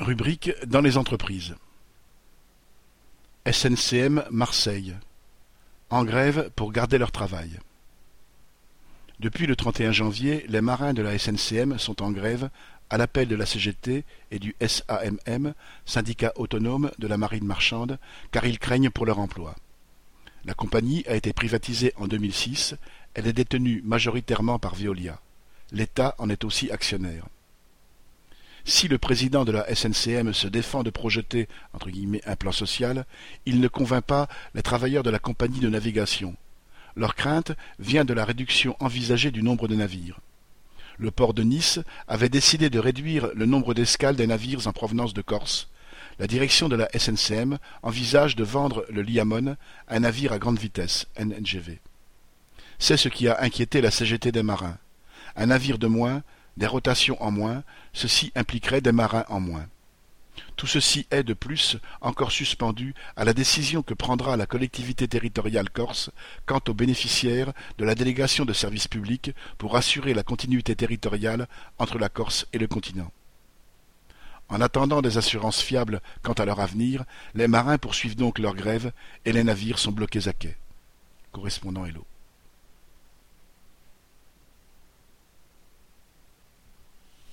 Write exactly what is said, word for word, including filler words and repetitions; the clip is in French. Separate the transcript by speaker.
Speaker 1: Rubrique dans les entreprises. S N C M Marseille. En grève pour garder leur travail. Depuis le trente et un janvier, les marins de la S N C M sont en grève à l'appel de la C G T et du S A M M, syndicat autonome de la marine marchande, car ils craignent pour leur emploi. La compagnie a été privatisée en deux mille six, elle est détenue majoritairement par Veolia. L'État en est aussi actionnaire. Si le président de la S N C M se défend de projeter entre guillemets, un plan social, il ne convainc pas les travailleurs de la compagnie de navigation. Leur crainte vient de la réduction envisagée du nombre de navires. Le port de Nice avait décidé de réduire le nombre d'escales des navires en provenance de Corse. La direction de la S N C M envisage de vendre le Liamone, un navire à grande vitesse, N G V. C'est ce qui a inquiété la C G T des marins. Un navire de moins, des rotations en moins, ceci impliquerait des marins en moins. Tout ceci est, de plus, encore suspendu à la décision que prendra la collectivité territoriale corse quant aux bénéficiaires de la délégation de services publics pour assurer la continuité territoriale entre la Corse et le continent. En attendant des assurances fiables quant à leur avenir, les marins poursuivent donc leur grève et les navires sont bloqués à quai. Correspondant Hello.